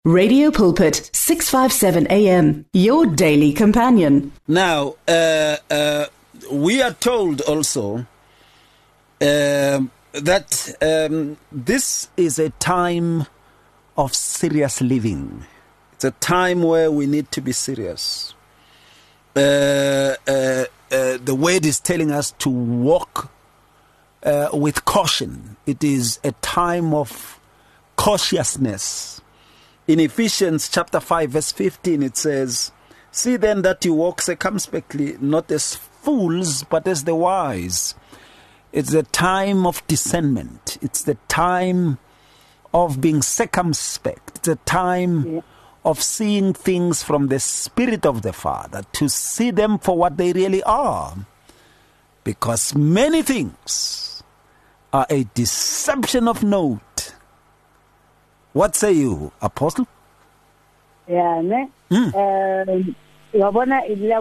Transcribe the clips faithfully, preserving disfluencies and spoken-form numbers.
Radio Pulpit, six fifty-seven A M, your daily companion. Now, uh, uh, we are told also uh, that um, this is a time of serious living. It's a time where we need to be serious. Uh, uh, uh, the word is telling us to walk uh, with caution. It is a time of cautiousness. In Ephesians chapter five, verse fifteen, it says, "See then that you walk circumspectly, not as fools, but as the wise." It's the time of discernment. It's the time of being circumspect. It's a time yeah. of seeing things from the Spirit of the Father, to see them for what they really are. Because many things are a deception of note. What say you, Apostle? Yeah, ne? Um, wisdom.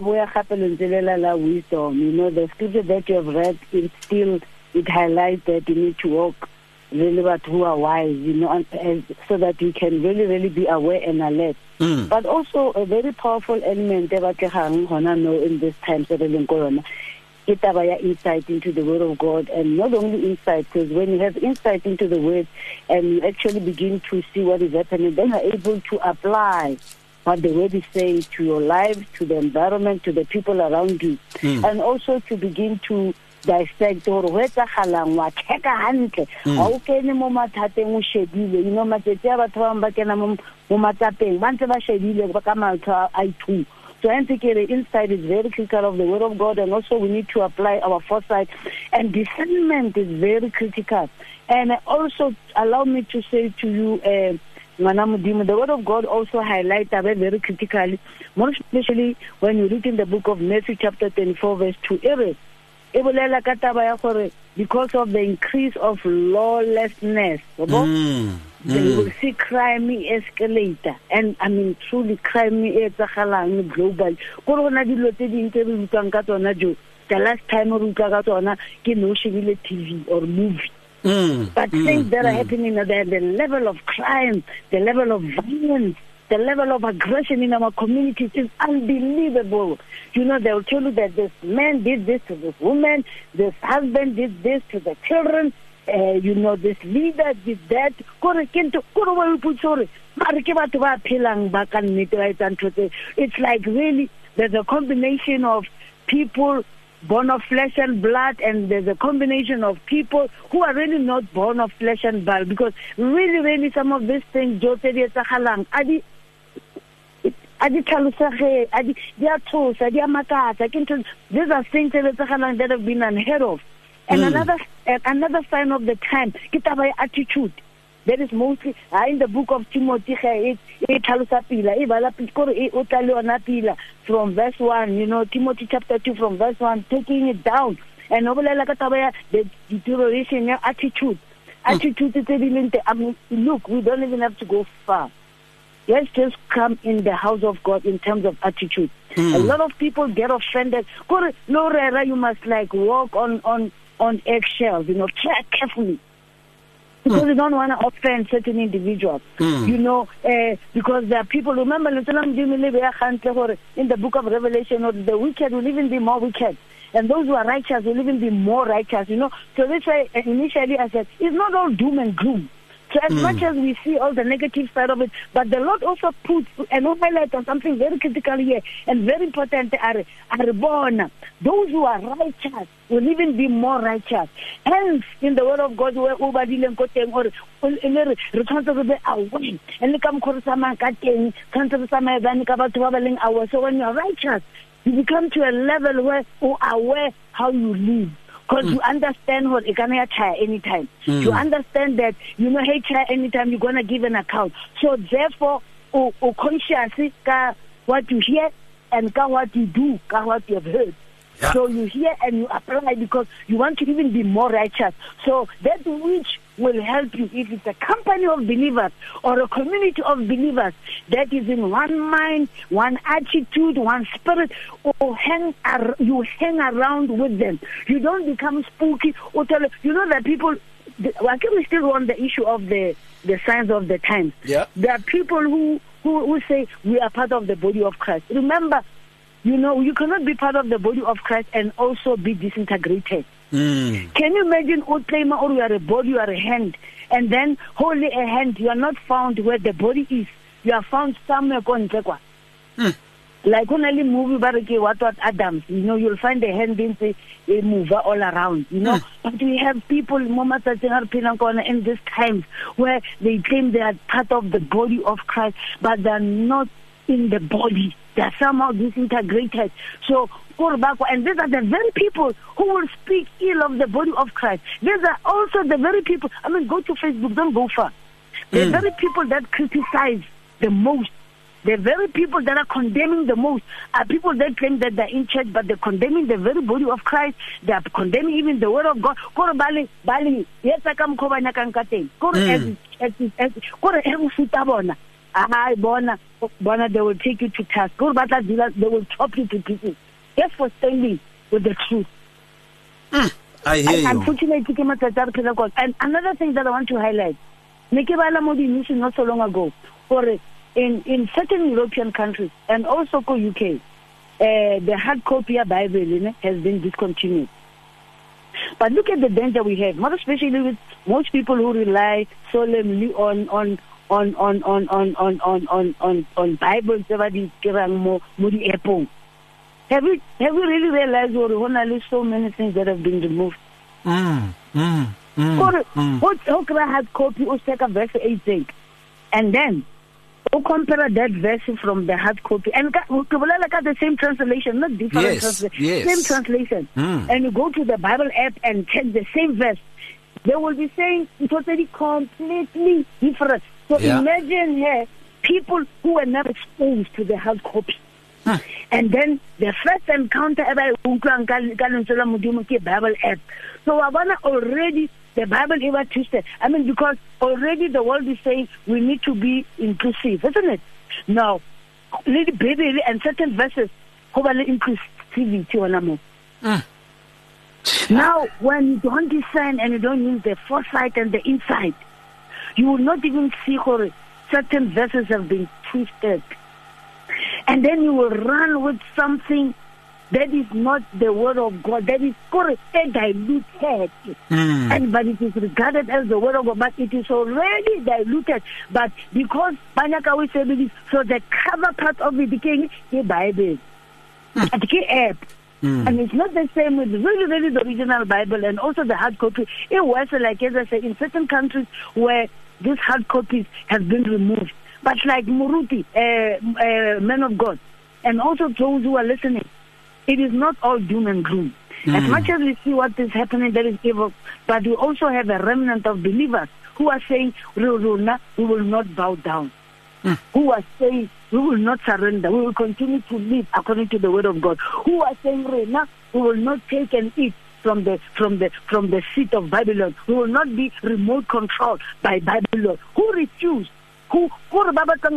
You know, the scripture that you have read, it still, it highlights that you need to walk really what who are wise, you know, and, and so that you can really, really be aware and alert. Mm. But also a very powerful element that we know in this time, it's about insight into the Word of God, and not only insight, because when you have insight into the Word and you actually begin to see what is happening, then you're able to apply what the Word is saying to your life, to the environment, to the people around you, mm. and also to begin to dissect or whether halangwa cheka hantle o kene mo mathateng o shebile you know matsetsi a batho ba ba kena mo matsapeng ba ntse ba shebile ba ka maltha I two. So I think the insight is very critical of the Word of God, and also we need to apply our foresight, and discernment is very critical. And also allow me to say to you, uh, the Word of God also highlights very, very critically, more especially when you read in the book of Matthew chapter twenty-four verse two. Because of the increase of lawlessness, mm. Mm. you will see crime escalate, and I mean truly crime is global. Corona dilo tse ding tse re utlwang ka tsona jo. The last time we utlwa ka tsona ke no shebile T V or movie. Mm. But mm. things that mm. are happening at the, the level of crime, the level of violence, the level of aggression in our communities is unbelievable. You know, they'll tell you that this man did this to this woman, this husband did this to the children, uh, you know, this leader did that. It's like really, there's a combination of people born of flesh and blood, and there's a combination of people who are really not born of flesh and blood, because really, really some of these things, these are things that have been unheard of. And mm. another uh, another sign of the time, attitude. That is mostly uh, in the book of Timothy, from verse one, you know, Timothy chapter two from verse one, taking it down. And the deterioration of attitude. Attitude, I mean, look, we don't even have to go far. Let's just come in the house of God in terms of attitude. Mm. A lot of people get offended. You must like walk on, on, on eggshells, you know, tread carefully. Because mm. you don't want to offend certain individuals. Mm. You know, uh, because there are people, remember, in the book of Revelation, or the wicked will even be more wicked. And those who are righteous will even be more righteous, you know. So this way, initially I said, it's not all doom and gloom. So as mm. much as we see all the negative side of it, but the Lord also puts and highlight on something very critical here and very important, are, are born. Those who are righteous will even be more righteous. Hence, in the Word of God, where Ubadi Lenkoteng or responsible to be away, and the come Korsama Kating, Santa Sama Vanika traveling hours. So when you're righteous, you become to a level where you are aware how you live. Because mm. you understand what you can try anytime. Mm. You understand that you know hey try anytime you're gonna give an account. So therefore, o o conscious ka what you hear and ka what you do, ka what you have heard. Yeah. So you hear and you apply because you want to even be more righteous. So that which will help you, if it's a company of believers or a community of believers that is in one mind, one attitude, one spirit, or hang ar- you hang around with them. You don't become spooky or tell you know that people. The, well, we still on the issue of the the signs of the times. Yeah. There are people who, who, who say we are part of the body of Christ. Remember, you know, you cannot be part of the body of Christ and also be disintegrated. Mm. Can you imagine, or or you are a body, you are a hand, and then holding a hand, you are not found where the body is. You are found somewhere going to Mm. Like on a movie, Baraki, what what Adams, you know, you'll find a hand in the a mover all around, you know. Mm. But we have people in these times where they claim they are part of the body of Christ, but they are not in the body. They are somehow disintegrated. So, and these are the very people who will speak ill of the body of Christ. These are also the very people, I mean, go to Facebook, don't go far. The mm. very people that criticize the most, the very people that are condemning the most are people that claim that they're in church, but they're condemning the very body of Christ. They are condemning even the word of God. Kore bali bali yes akam khobanya kankateng. Kore as as kore eng futa bona. Ah bona bona they will take you to task. Kore batla dila they will chop you to pieces. Just for standing with the truth. Mm. I hear and, you. Unfortunately, and another thing that I want to highlight, Nekebala Modi mission not so long ago, for in, in certain European countries and also for U K, uh, the hard copy of Bible you know, has been discontinued. But look at the danger we have, not especially with most people who rely solemnly on on on on on on on on on on, on Bibles. Have you have you really realized there are so many things that have been removed? Mm, mm, mm, mm. What Okra had copy or second verse eighteen, and then who compare that verse from the hard copy and got the same translation, not different yes, translation, yes. same translation. Mm. And you go to the Bible app and check the same verse, they will be saying totally completely different. So yeah. imagine here people who were not exposed to the hard copy. Huh. And then the first encounter ever Bible app. So I wanna already the Bible ever twisted. I mean, because already the world is saying we need to be inclusive, isn't it? Now, little baby and certain verses who are inclusivity on mm. Now, when you don't discern and you don't use the foresight and the insight, you will not even see how certain verses have been twisted. And then you will run with something that is not the word of God, that is corrupted, diluted. Mm. And but it is regarded as the word of God, but it is already diluted. But because Banyakawi said this, so the cover part of it became the Bible. Mm. It became app. Mm. And it's not the same with really, really the original Bible and also the hard copy. It was like, as I said, in certain countries where these hard copies have been removed. But like Muruti, uh, uh, men of God, and also those who are listening, it is not all doom and gloom. Mm. As much as we see what is happening, that is evil, but we also have a remnant of believers who are saying, we will not bow down. Mm. Who are saying, we will not surrender. We will continue to live according to the word of God. Who are saying, we will not take and eat from the from the from the seat of Babylon. We will not be remote controlled by Babylon. Who refused? Who Daniel.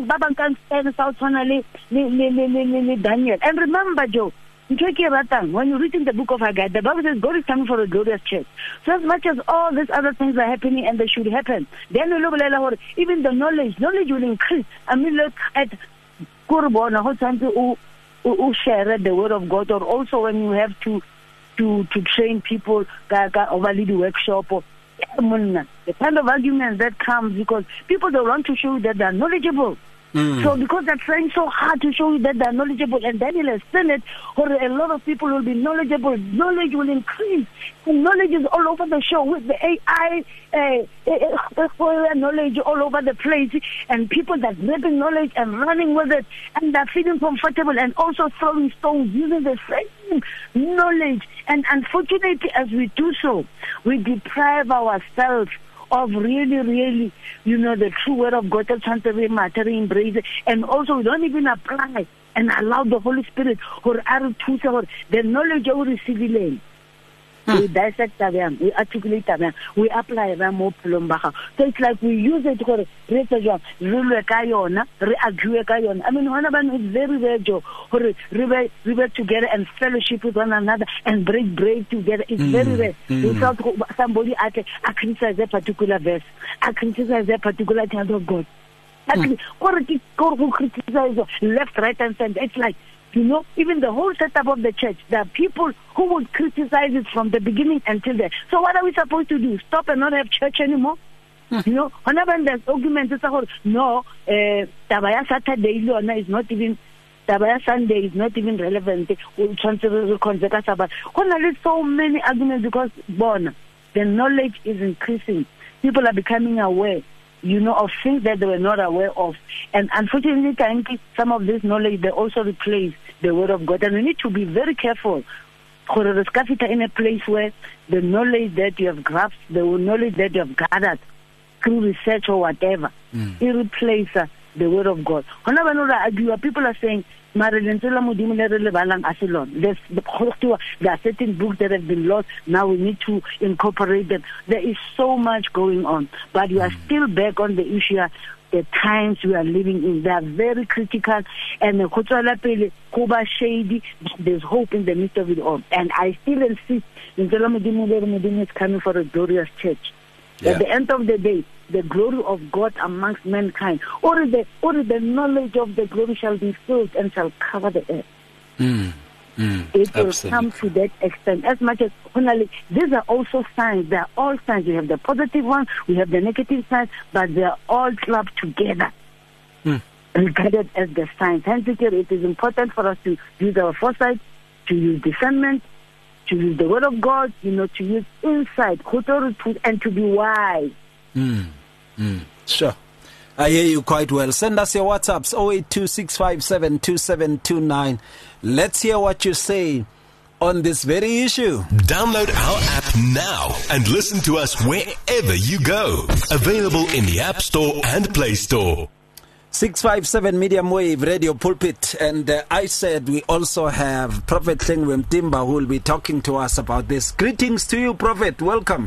And remember, Joe, when you read in the book of Haggai, the Bible says God is coming for a glorious church. So as much as all these other things are happening and they should happen, then even the knowledge, knowledge will increase. I mean, look at Kurbona, how time to share the word of God, or also when you have to to to train people, over the workshop or the kind of arguments that comes because people don't want to show you that they are knowledgeable. Mm. So because they're trying so hard to show you that they're knowledgeable, and Daniel has seen it, or a lot of people will be knowledgeable, knowledge will increase. And knowledge is all over the show with the A I, uh, uh, uh, knowledge all over the place, and people that grabbing knowledge and running with it, and they're feeling comfortable and also throwing stones using the same knowledge. And unfortunately, as we do so, we deprive ourselves of really, really, you know, the true word of God, embrace it, and also we don't even apply and allow the Holy Spirit or the knowledge of receiving. Mm. We dissect them, we articulate them, we apply them more plumbaha. So it's like we use it for research, re agree. I mean, one of them is very rare, or we together and fellowship with one another and break bread together. It's mm. very rare. Mm. Without somebody I criticize a particular verse, I criticize a particular child of God. Actually, mm. who criticize left, right, and center. It's like, you know, even the whole setup of the church, there are people who would criticize it from the beginning until the. So what are we supposed to do? Stop and not have church anymore? Mm. You know, whenever there's arguments, it's a whole, no, Tabaya Saturday is not even, Tabaya Sunday is not even relevant. There's so many arguments because, born, the knowledge is increasing. People are becoming aware, you know, of things that they were not aware of. And unfortunately, some of this knowledge, they also replace the word of God. And we need to be very careful in a place where the knowledge that you have grasped, the knowledge that you have gathered through research or whatever, mm. it replaces the word of God. People are saying, there's, there are certain books that have been lost. Now we need to incorporate them. There is so much going on, but you are still back on the issue. The times we are living in, they are very critical, and shady. There's hope in the midst of it all. And I still insist, is coming for a glorious church. Yeah. At the end of the day, the glory of God amongst mankind, or the or the knowledge of the glory shall be filled and shall cover the earth. Mm, mm, it will absolutely. come to that extent. As much as only these are also signs. They are all signs. We have the positive one, we have the negative signs, but they are all clubbed together, mm. regarded as the signs. Hence, it is important for us to use our foresight, to use discernment, to use the word of God, you know, to use insight, and to be wise. Mm. Mm. Sure. I hear you quite well. Send us your WhatsApps, zero eight two six five seven two seven two nine. Let's hear what you say on this very issue. Download our app now and listen to us wherever you go. Available in the App Store and Play Store. six five seven Medium Wave Radio Pulpit, and uh, I said we also have Prophet Tlengwe Mtimba who will be talking to us about this. Greetings to you, Prophet. Welcome.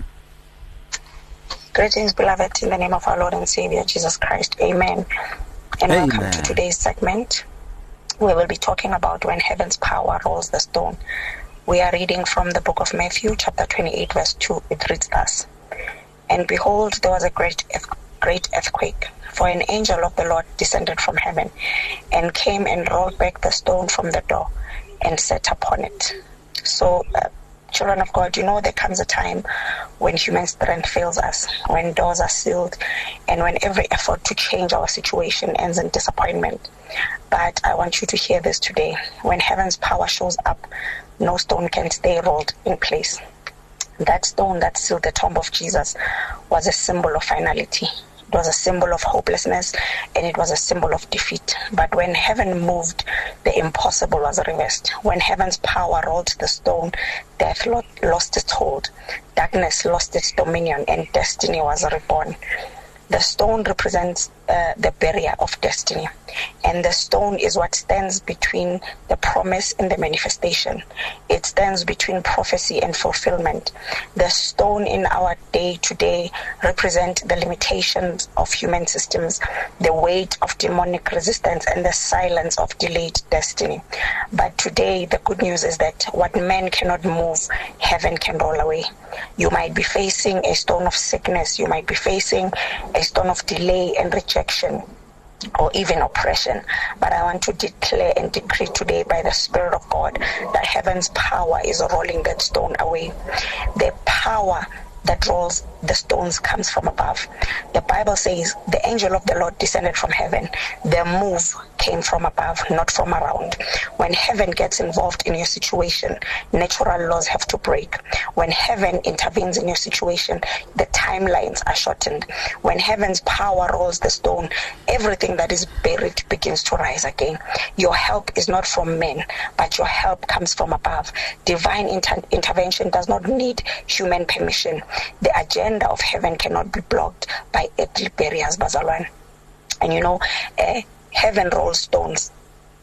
Greetings, beloved, in the name of our Lord and Savior, Jesus Christ. Amen. And Amen. Welcome to today's segment. We will be talking about when heaven's power rolls the stone. We are reading from the book of Matthew, chapter twenty-eight, verse two. It reads thus. And behold, there was a great, great earthquake, for an angel of the Lord descended from heaven, and came and rolled back the stone from the door, and sat upon it. So, uh, children of God, you know there comes a time when human strength fails us, when doors are sealed, and when every effort to change our situation ends in disappointment. But I want you to hear this today. When heaven's power shows up, no stone can stay rolled in place. That stone that sealed the tomb of Jesus was a symbol of finality. It was a symbol of hopelessness, and it was a symbol of defeat. But when heaven moved, the impossible was reversed. When heaven's power rolled the stone, death lost its hold, darkness lost its dominion, and destiny was reborn. The stone represents uh, the barrier of destiny, and the stone is what stands between the promise and the manifestation. It stands between prophecy and fulfillment. The stone in our day-to-day represents the limitations of human systems, the weight of demonic resistance, and the silence of delayed destiny. But today, the good news is that what man cannot move, heaven can roll away. You might be facing a stone of sickness. You might be facing a stone of delay and rejection, or even oppression. But I want to declare and decree today by the Spirit of God that heaven's power is rolling that stone away. The power that rolls the stones comes from above. The Bible says the angel of the Lord descended from heaven. The move came from above, not from around. When heaven gets involved in your situation, natural laws have to break. When heaven intervenes in your situation, the timelines are shortened. When heaven's power rolls the stone, everything that is buried begins to rise again. Your help is not from men, but your help comes from above. Divine inter- intervention does not need human permission. The agenda of heaven cannot be blocked by earthly barriers, Bazalwan. And you know, uh, heaven rolls stones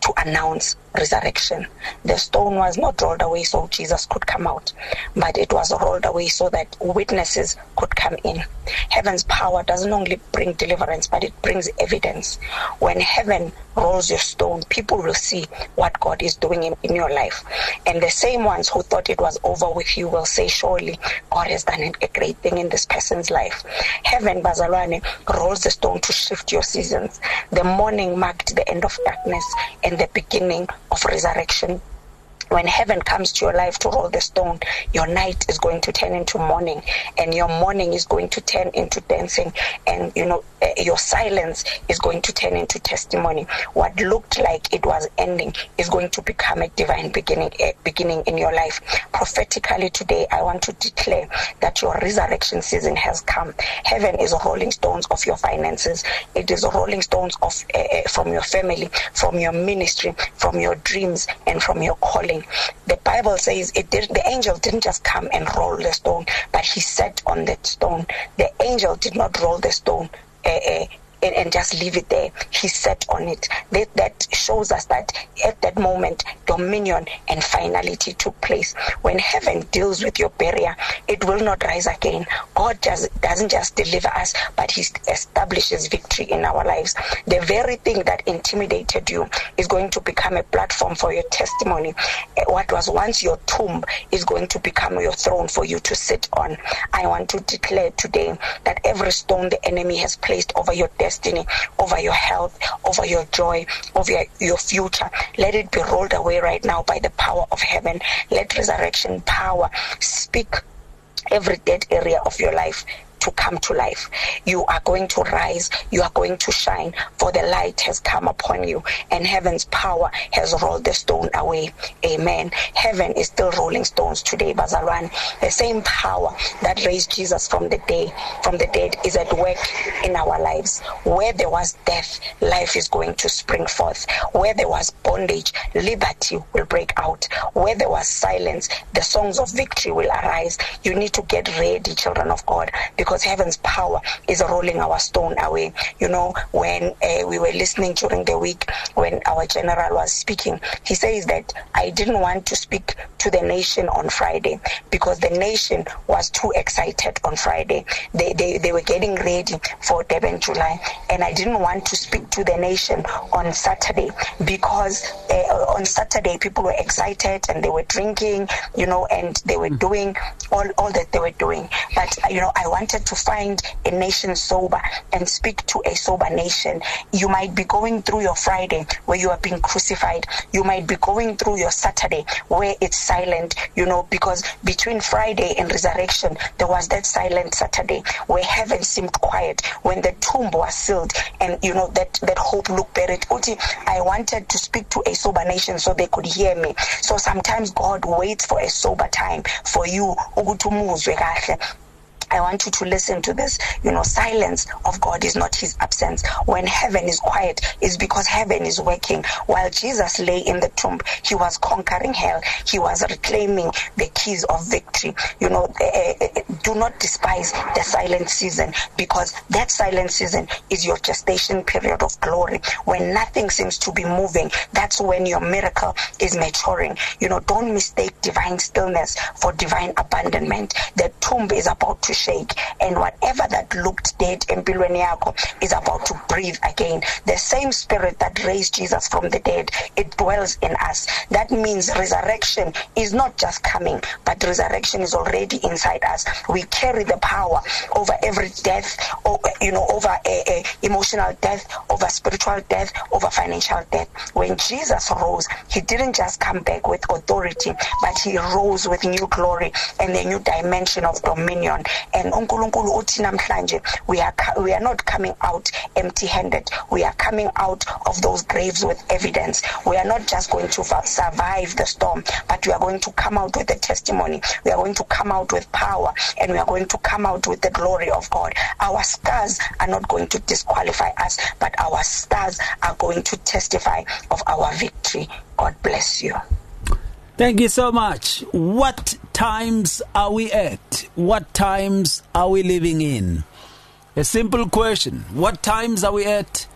to announce resurrection. The stone was not rolled away so Jesus could come out, but it was rolled away so that witnesses could come in. Heaven's power doesn't only bring deliverance, but it brings evidence. When heaven rolls your stone, people will see what God is doing in, in your life. And the same ones who thought it was over with you will say, surely God has done a great thing in this person's life. Heaven, Bazalwane, rolls the stone to shift your seasons. The morning marked the end of darkness and the beginning of resurrection. When heaven comes to your life to roll the stone, your night is going to turn into morning, and your morning is going to turn into dancing, and you know uh, your silence is going to turn into testimony. What looked like it was ending is going to become a divine beginning, a beginning in your life. Prophetically today, I want to declare that your resurrection season has come. Heaven is rolling stones of your finances. It is rolling stones of uh, uh, from your family, from your ministry, from your dreams, and from your calling. The Bible says it did, the angel didn't just come and roll the stone, but he sat on that stone. The angel did not roll the stone uh, uh, and, and just leave it there. He sat on it. That, that shows us that at that moment, dominion and finality took place. When heaven deals with your barrier, it will not rise again. God just doesn't just deliver us, but he establishes victory in our lives. The very thing that intimidated you is going to become a platform for your testimony. What was once your tomb is going to become your throne for you to sit on. I want to declare today that every stone the enemy has placed over your destiny, over your health, over your joy, over your, your future, let it be rolled away right now by the power of heaven. Let resurrection power speak every dead area of your life to come to life. You are going to rise, you are going to shine, for the light has come upon you, and heaven's power has rolled the stone away. Amen. Heaven is still rolling stones today, Bazalwan. The same power that raised Jesus from the day, from the dead is at work in our lives. Where there was death, life is going to spring forth. Where there was bondage, liberty will break out. Where there was silence, the songs of victory will arise. You need to get ready, children of God, because Because heaven's power is rolling our stone away. You know, when uh, we were listening during the week, when our general was speaking, he says that I didn't want to speak to the nation on Friday because the nation was too excited on Friday. They, they, they were getting ready for Durban July, and I didn't want to speak to the nation on Saturday because uh, on Saturday people were excited and they were drinking, you know, and they were doing all, all that they were doing. But, you know, I wanted to find a nation sober and speak to a sober nation. You might be going through your Friday where you are being crucified. You might be going through your Saturday where it's silent, you know, because between Friday and resurrection, there was that silent Saturday where heaven seemed quiet, when the tomb was sealed and, you know, that, that hope looked buried. I wanted to speak to a sober nation so they could hear me. So sometimes God waits for a sober time for you. I want you to listen to this. You know, silence of God is not his absence. When heaven is quiet, it's because heaven is working. While Jesus lay in the tomb, he was conquering hell. He was reclaiming the keys of victory. You know, uh, uh, do not despise the silent season, because that silent season is your gestation period of glory. When nothing seems to be moving, that's when your miracle is maturing. You know, don't mistake divine stillness for divine abandonment. The tomb is about to shake, and whatever that looked dead in Bilweniako is about to breathe again. The same spirit that raised Jesus from the dead, it dwells in us. That means resurrection is not just coming, but resurrection is already inside us. We carry the power over every death, or, you know, over a, a emotional death, over spiritual death, over financial death. When Jesus rose, he didn't just come back with authority, but he rose with new glory and a new dimension of dominion. And uNkulunkulu uthi namhlanje, we are we are not coming out empty-handed. We are coming out of those graves with evidence. We are not just going to survive the storm, but we are going to come out with a testimony. We are going to come out with power, and we are going to come out with the glory of God. Our scars are not going to disqualify us, but our stars are going to testify of our victory. God bless you. Thank you so much. What times are we at? What times are we living in? A simple question. What times are we at?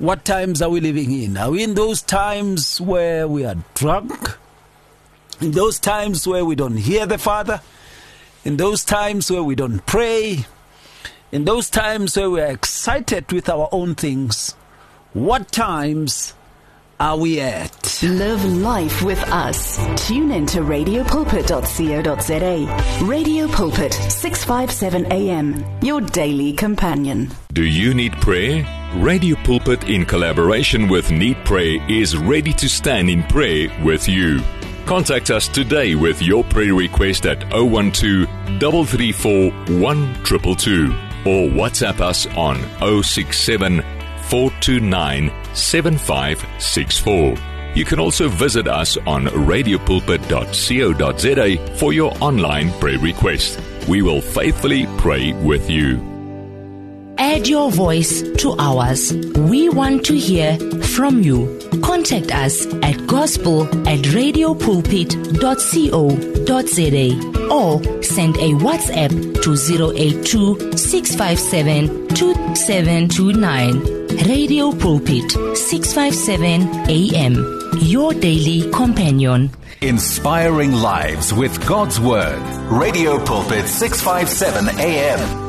What times are we living in? Are we in those times where we are drunk? In those times where we don't hear the Father? In those times where we don't pray? In those times where we are excited with our own things? What times are we at? Live life with us. Tune in to radio pulpit dot co dot za. Radio Pulpit, six fifty-seven A M, your daily companion. Do you need prayer? Radio Pulpit, in collaboration with Need Prayer, is ready to stand in prayer with you. Contact us today with your prayer request at zero one two, three three four, one two two two or WhatsApp us on zero six seven, four two nine, seven five six four. You can also visit us on radio pulpit dot co dot za for your online prayer request. We will faithfully pray with you. Add your voice to ours. We want to hear from you. Contact us at gospel at radio pulpit dot co dot za or send a WhatsApp to zero eight two, six five seven, two seven two nine. Radio Pulpit, six fifty-seven A M, your daily companion. Inspiring lives with God's Word. Radio Pulpit, six fifty-seven A M.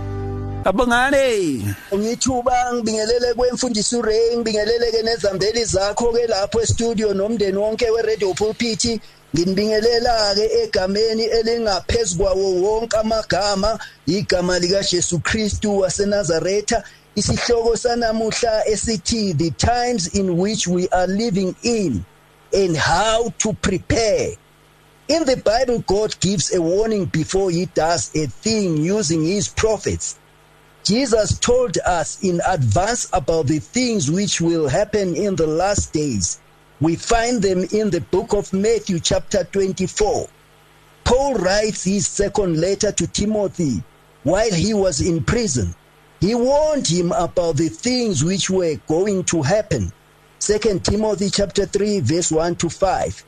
Abongane ngithuba ngibingelele kwemfundisi uRay ngibingelele ke nezambeli zakho ke lapho e-studio nomndeni wonke we-Radio Pulpit nginibingelela ke egameni elingaphezulu kwawo wonke amagama igama lika Jesu Kristu waseNazaretha. Isihloko sanamuhla esithi the times in which we are living in and how to prepare. In the Bible, God gives a warning before he does a thing using his prophets. Jesus told us in advance about the things which will happen in the last days. We find them in the book of Matthew chapter twenty-four. Paul writes his second letter to Timothy while he was in prison. He warned him about the things which were going to happen. Second Timothy chapter three verse one to five.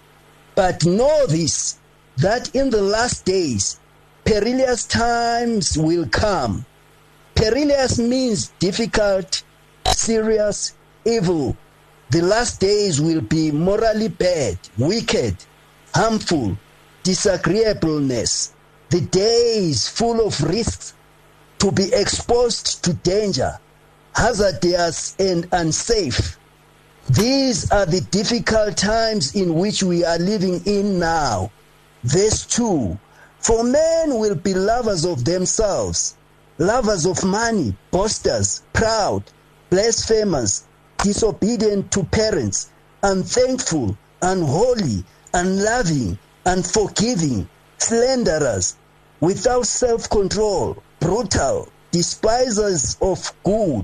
But know this, that in the last days perilous times will come. Perilous means difficult, serious, evil. The last days will be morally bad, wicked, harmful, disagreeableness. The days full of risks, to be exposed to danger, hazardous and unsafe. These are the difficult times in which we are living in now. Verse two, for men will be lovers of themselves, lovers of money, boasters, proud, blasphemers, disobedient to parents, unthankful, unholy, unloving, unforgiving, slanderers, without self-control, brutal, despisers of good.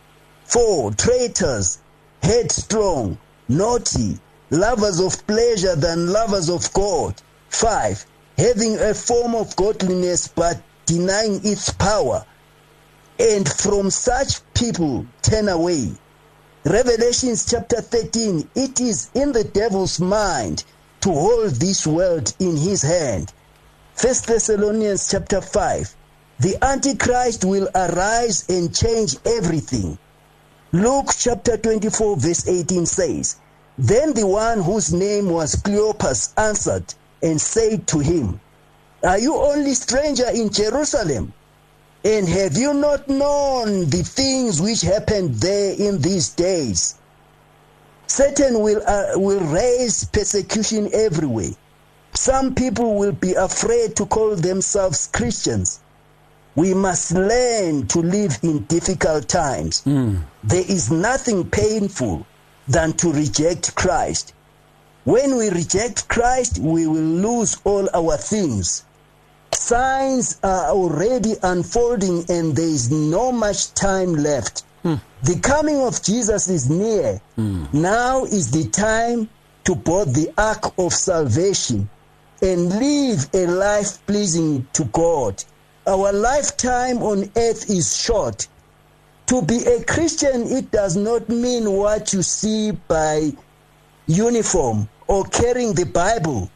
Four, traitors, headstrong, naughty, lovers of pleasure than lovers of God. Five, having a form of godliness but denying its power. And from such people turn away. Revelations chapter thirteen, it is in the devil's mind to hold this world in his hand. First Thessalonians chapter five, the Antichrist will arise and change everything. Luke chapter twenty-four verse eighteen says, then the one whose name was Cleopas answered and said to him, are you only stranger in Jerusalem? And have you not known the things which happened there in these days? Satan will, uh, will raise persecution everywhere. Some people will be afraid to call themselves Christians. We must learn to live in difficult times. Mm. There is nothing painful than to reject Christ. When we reject Christ, we will lose all our things. Signs are already unfolding and there is no much time left. Mm. The coming of Jesus is near. Mm. Now is the time to board the ark of salvation and live a life pleasing to God. Our lifetime on earth is short. To be a Christian, it does not mean what you see by uniform or carrying the Bible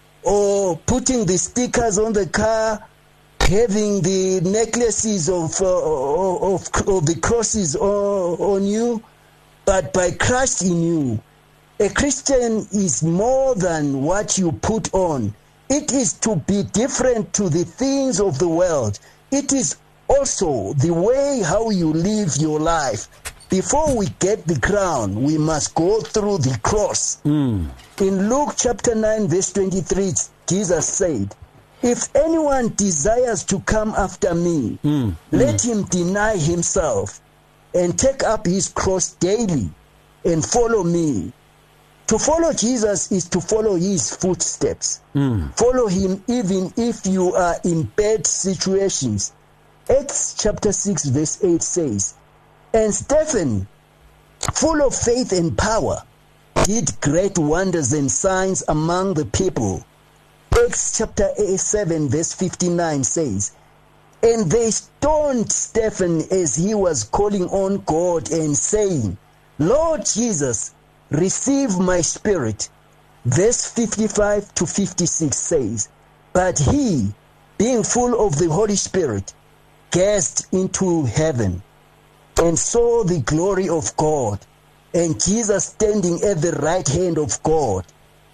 or putting the stickers on the car, having the necklaces of uh, of, of the crosses on, on you, but by Christ in you. A Christian is more than what you put on. It is to be different to the things of the world. It is also the way how you live your life. Before we get the crown, we must go through the cross. Mm. In Luke chapter nine, verse twenty-three, Jesus said, if anyone desires to come after me, mm. let mm. him deny himself and take up his cross daily and follow me. To follow Jesus is to follow his footsteps. Mm. Follow him even if you are in bad situations. Acts chapter six, verse eight says, and Stephen, full of faith and power, did great wonders and signs among the people. Acts chapter seven, verse fifty-nine says, and they stoned Stephen as he was calling on God and saying, Lord Jesus, receive my spirit. Verse fifty-five to fifty-six says, but he, being full of the Holy Spirit, gazed into heaven and saw the glory of God, and Jesus standing at the right hand of God.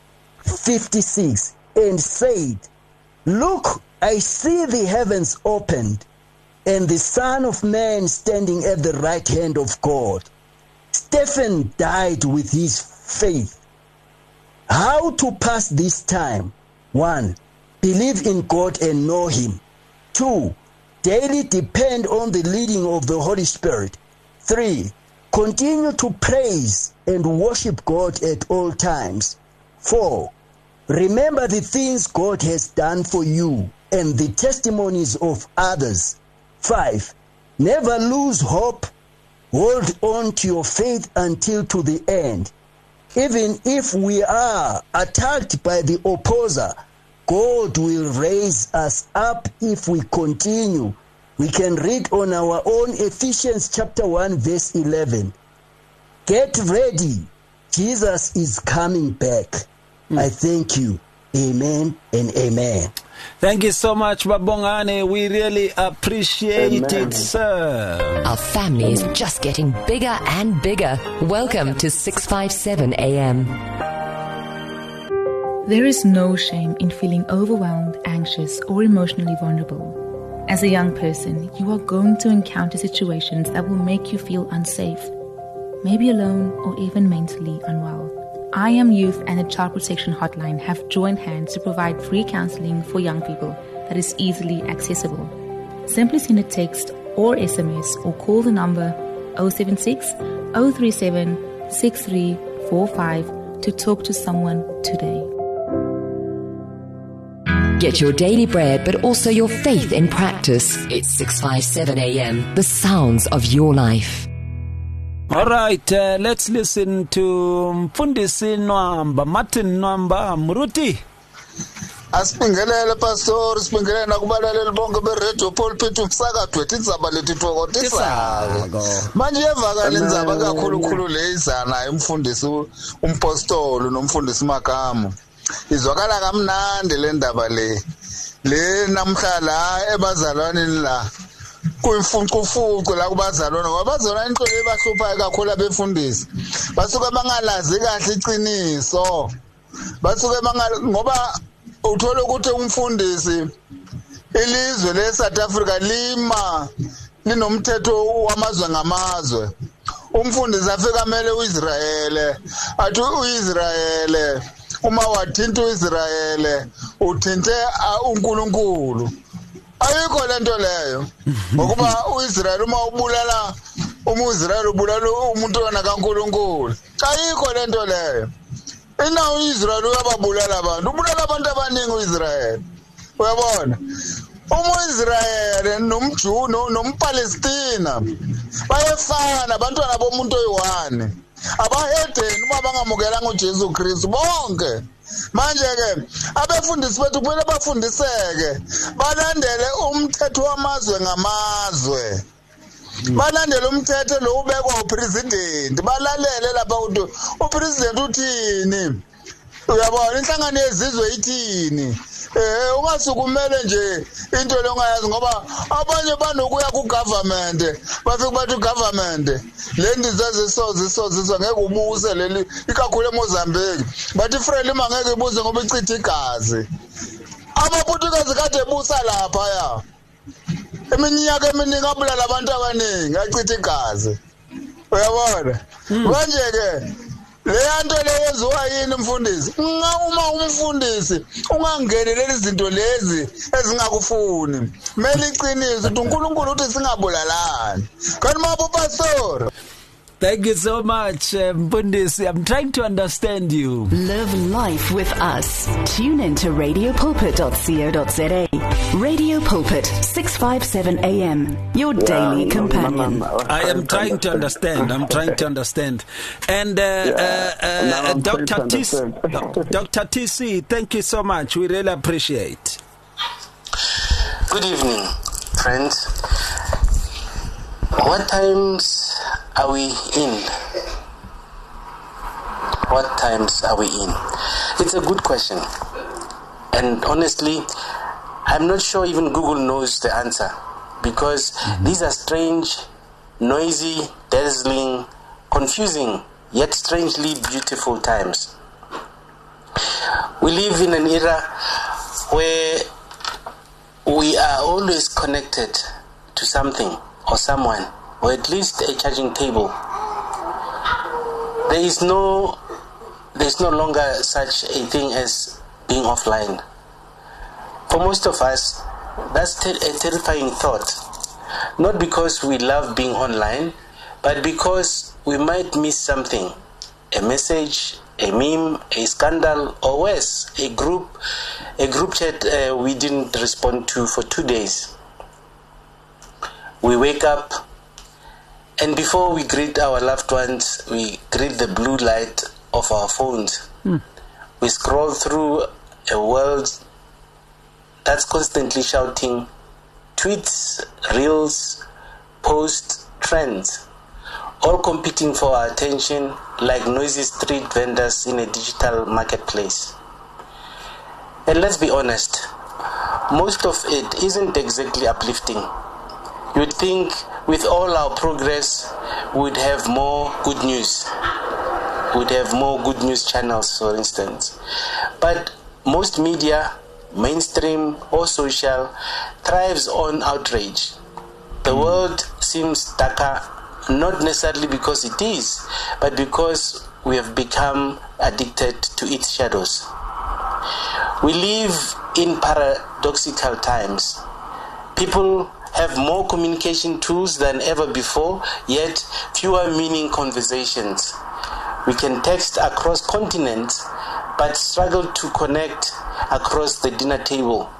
fifty-six, and said, look, I see the heavens opened, and the Son of Man standing at the right hand of God. Stephen died with his faith. How to pass this time? One, believe in God and know him. Two, daily depend on the leading of the Holy Spirit. Three, continue to praise and worship God at all times. Four, remember the things God has done for you and the testimonies of others. Five, never lose hope. Hold on to your faith until to the end. Even if we are attacked by the opposer, God will raise us up if we continue. We can read on our own Ephesians chapter one, verse eleven. Get ready. Jesus is coming back. Mm. I thank you. Amen and amen. Thank you so much, Babongane. We really appreciate Amen. It, sir. Our family is just getting bigger and bigger. Welcome to six fifty-seven A M. There is no shame in feeling overwhelmed, anxious, or emotionally vulnerable. As a young person, you are going to encounter situations that will make you feel unsafe, maybe alone or even mentally unwell. I Am Youth and the Child Protection Hotline have joined hands to provide free counseling for young people that is easily accessible. Simply send a text or S M S or call the number zero seven six, zero three seven, six three four five to talk to someone today. Get your daily bread, but also your faith in practice. It's six fifty-seven A M, the sounds of your life. All right, uh, let's listen to Mfundisi Nwamba, Martin Nwamba, Muruti. Asipingelele pastor, sipingelele nakubalaleli bonke be-radio pulpit umsakadwe indzaba letitokotisa. Manje yevakala indzaba kakhulukhulu le izana umfundisi umpostoli nomfundisi Magama. Izwakala kamnandi le ndaba le. Le namhla la ebazalwaneni la. Kuyifuncufucu la kubazalwana ngoba bazalwana into le bahluphayo kakhulu abefundisi. Basuka bangalazi kahle iqiniso. Basuke bangala ngoba uthola ukuthi umfundisi ilizwe le South Africa lima linomthetho wamazwe ngamazwe. Umfundisi afika mele uIsrael athi uIsrael uma wathinta uIsrael uthinte uNkulunkulu. Ayikho lento leyo ngokuba uIsrael uma ubulala umuIsrael ubulala umuntu ona kaNkulunkulu. Ayikho lento leyo. Ina uIsrael uyababulala abantu, ubulala abantu abaningi uIsrael. Uyabona? UmuIsrael nomJuda nompalestina bayefana abantwana bomuntu oyi-one. Abahedeni uma bangamukelanga uJesu Kristu bonke. Manje ke abefundisi bethu kumele bafundiseke balandele umthetho wamazwe ngamazwe. Balandele umthetho lo ubekwa upresident, balalele lapha ukuthi upresident uthini. uyabona inhlangano yezizwe ithini eh ungasukumele nje into longayazi ngoba abanye banokuya ku government bafika bathi government le ndiza zisoze soze ngeke umuse leli ikakhulu eMozambique bathi Freli mangeke ibuze ngoba ichitha igazi abaputukazi kade busa lapha ya eminyaka eminingi abulala abantu abaningi achitha igazi uyabona manje ke leyanto leyenziwa yini mfundisi uma umfundisi ungangeneleli izinto lezi ezingakufuni mele iqiniso ukuthi uNkulunkulu uthi singabulalani kanti mabo pastor. Thank you so much, um, Bundisi. I'm trying to understand you. Live life with us. Tune in to radio pulpit dot co dot za. Radio Pulpit, six fifty-seven A M, your yeah, daily companion. I am trying to understand. I'm trying to understand. And uh, yeah, uh, uh, Doctor T C, Doctor T C, thank you so much. We really appreciate. Good evening, friends. What times are we in? What times are we in? It's a good question. And honestly, I'm not sure even Google knows the answer, because mm-hmm. these are strange, noisy, dazzling, confusing, yet strangely beautiful times. We live in an era where we are always connected to something or someone, or at least a charging table. There is no, there is no longer such a thing as being offline. For most of us, that's ter- a terrifying thought. Not because we love being online, but because we might miss something. A message, a meme, a scandal, or worse, a group, a group chat uh, we didn't respond to for two days. We wake up, and before we greet our loved ones, we greet the blue light of our phones. Mm. We scroll through a world that's constantly shouting tweets, reels, posts, trends, all competing for our attention like noisy street vendors in a digital marketplace. And let's be honest, most of it isn't exactly uplifting. You'd think with all our progress, we'd have more good news. We'd have more good news channels, for instance. But most media, mainstream or social, thrives on outrage. The world seems darker, not necessarily because it is, but because we have become addicted to its shadows. We live in paradoxical times. People have more communication tools than ever before, yet fewer meaning conversations. We can text across continents, but struggle to connect across the dinner table.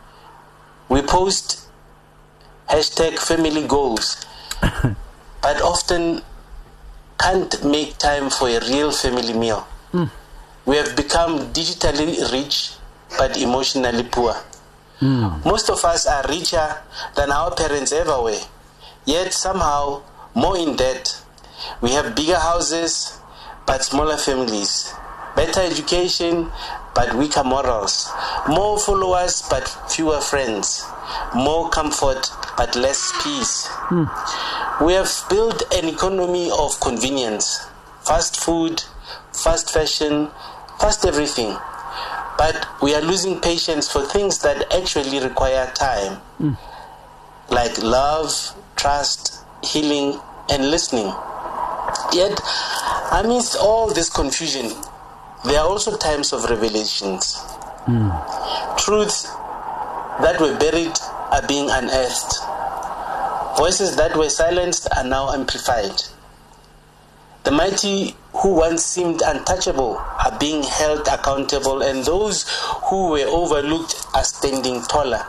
We post hashtag family goals, but often can't make time for a real family meal. Mm. We have become digitally rich, but emotionally poor. Mm. Most of us are richer than our parents ever were, yet somehow more in debt. We have bigger houses, but smaller families. Better education, but weaker morals. More followers, but fewer friends. More comfort, but less peace. Mm. We have built an economy of convenience. Fast food, fast fashion, fast everything. But we are losing patience for things that actually require time, mm. like love, trust, healing, and listening. Yet, amidst all this confusion, there are also times of revelations. Mm. Truths that were buried are being unearthed. Voices that were silenced are now amplified. The mighty who once seemed untouchable are being held accountable, and those who were overlooked are standing taller.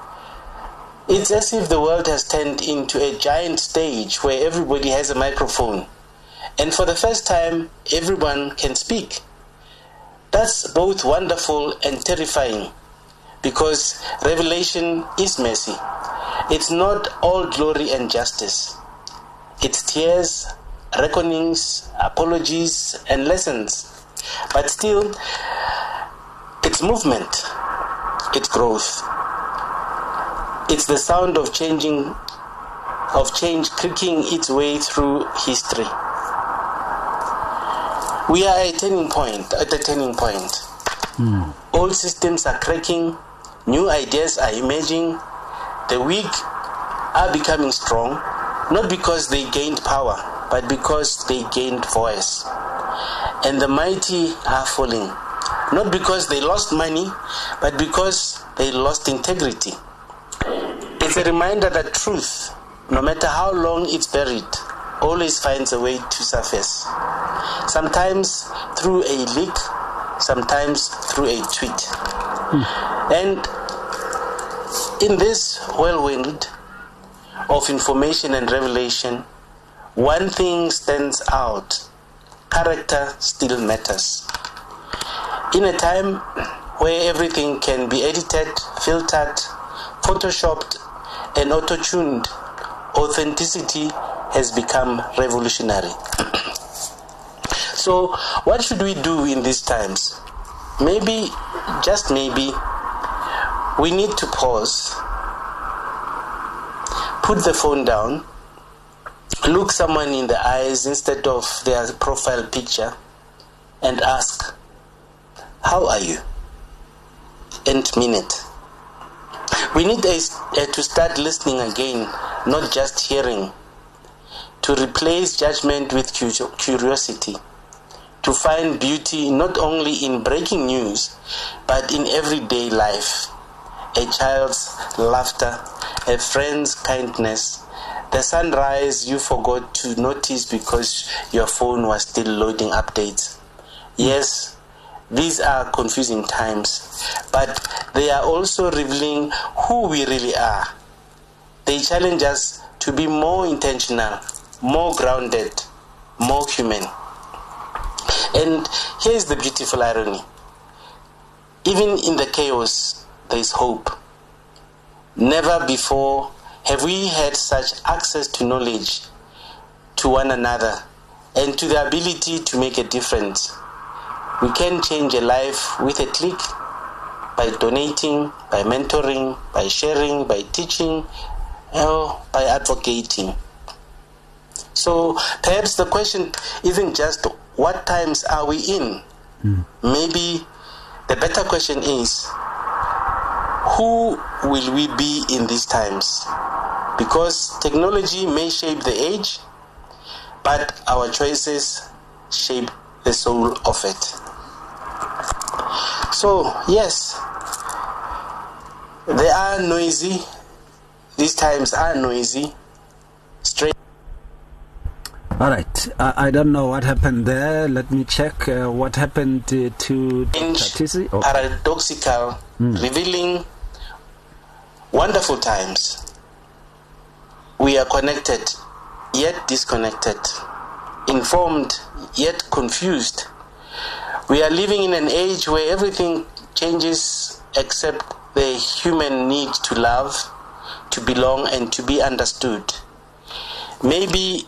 It's as if the world has turned into a giant stage where everybody has a microphone, and for the first time, everyone can speak. That's both wonderful and terrifying, because revelation is messy. It's not all glory and justice. It's tears, reckonings, apologies, and lessons. But still, movement, its growth. It's the sound of changing, of change creaking its way through history. We are at a turning point, at a turning point. Mm. Old systems are cracking, new ideas are emerging, the weak are becoming strong, not because they gained power, but because they gained voice. And the mighty are falling, not because they lost money, but because they lost integrity. It's a reminder that truth, no matter how long it's buried, always finds a way to surface. Sometimes through a leak, sometimes through a tweet. Mm. And in this whirlwind of information and revelation, one thing stands out: character still matters. In a time where everything can be edited, filtered, photoshopped, and auto-tuned, authenticity has become revolutionary. So, what should we do in these times? Maybe, just maybe, we need to pause, put the phone down, look someone in the eyes instead of their profile picture, and ask, "How are you?" And mean it. We need a, a, to start listening again, not just hearing, to replace judgment with cu- curiosity, to find beauty not only in breaking news, but in everyday life. A child's laughter, a friend's kindness, the sunrise you forgot to notice because your phone was still loading updates. Yes, these are confusing times, but they are also revealing who we really are. They challenge us to be more intentional, more grounded, more human. And here's the beautiful irony. Even in the chaos, there is hope. Never before have we had such access to knowledge, to one another, and to the ability to make a difference. We can change a life with a click, by donating, by mentoring, by sharing, by teaching, or by advocating. So perhaps the question isn't just what times are we in? Mm. Maybe the better question is, who will we be in these times? Because technology may shape the age, but our choices shape the soul of it. So, yes, they are noisy. These times are noisy. Straight. All right. I, I don't know what happened there. Let me check uh, what happened uh, to Doctor Oh. Paradoxical, mm. revealing wonderful times. We are connected, yet disconnected. Informed, yet confused. We are living in an age where everything changes except the human need to love, to belong, and to be understood. Maybe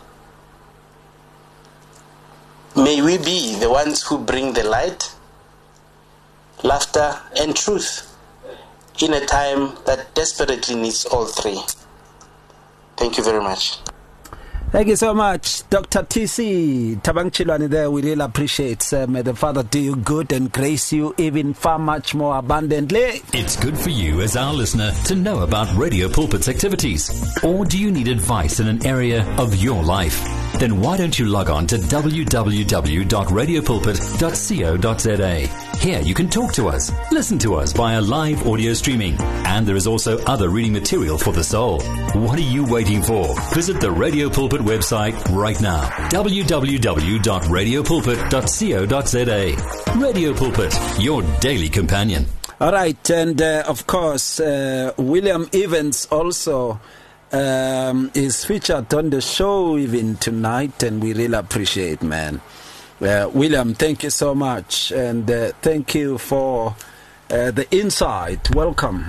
May we be the ones who bring the light, laughter, and truth in a time that desperately needs all three. Thank you very much. Thank you so much, Doctor T C Thabang Chilwane there. We really appreciate. Uh, may the Father do you good and grace you even far much more abundantly. It's good for you as our listener to know about Radio Pulpit's activities. Or do you need advice in an area of your life? Then why don't you log on to w w w dot radio pulpit dot co dot z a. Here you can talk to us, listen to us via live audio streaming, and there is also other reading material for the soul. What are you waiting for? Visit the Radio Pulpit website right now, w w w dot radio pulpit dot co dot z a. Radio Pulpit, your daily companion. All right, and uh, of course, uh, William Evans also um, is featured on the show even tonight, and we really appreciate, man. Uh, William, thank you so much, and uh, thank you for uh, the insight. Welcome.